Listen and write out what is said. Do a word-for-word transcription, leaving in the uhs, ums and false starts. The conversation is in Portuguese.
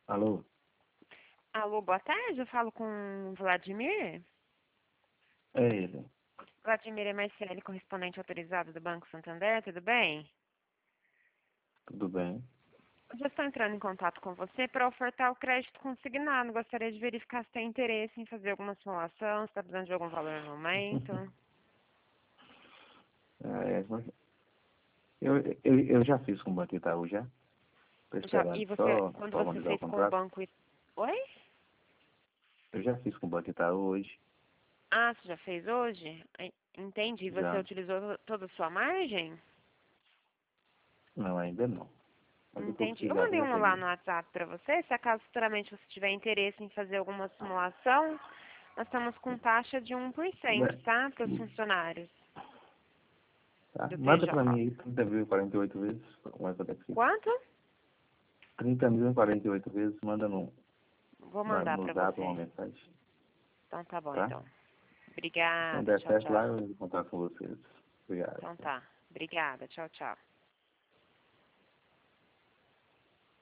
Alô? Alô, boa tarde. Eu falo com o Vladimir. É ele. Vladimir é Marcele, correspondente autorizado do Banco Santander, tudo bem? Tudo bem? Eu já estou entrando em contato com você para ofertar o crédito consignado. Gostaria de verificar se tem interesse em fazer alguma simulação, se está precisando de algum valor no momento. É, mas eu, eu, eu já fiz com o Banco Itaú já. Estou Já, esperando e você, só quando você formalizar o fez com o contrato. banco... It- Oi? Eu já fiz com o Banco Itaú hoje. Ah, você já fez hoje? Ai, Entendi. Você Já. utilizou toda a sua margem? Não, ainda não. Mas eu estou Entendi. Eu precisando, mandei já um lá peguei. no WhatsApp para você. Se acaso futuramente você tiver interesse em fazer alguma simulação, nós estamos com taxa de um por cento, Né? tá? Para os funcionários Tá? do Manda para P J. mim aí trinta mil e quarenta e oito vezes. Como é que eu fico? Quanto? trinta mil e quarenta e oito vezes. Manda no, Vou na- mandar no para zap uma você. mensagem. Então tá bom, Tá? então. Se não Obrigada. der Tchau, certo lá, tchau. eu vou contar com vocês. Obrigado. Então tá. Obrigada. Tchau, tchau.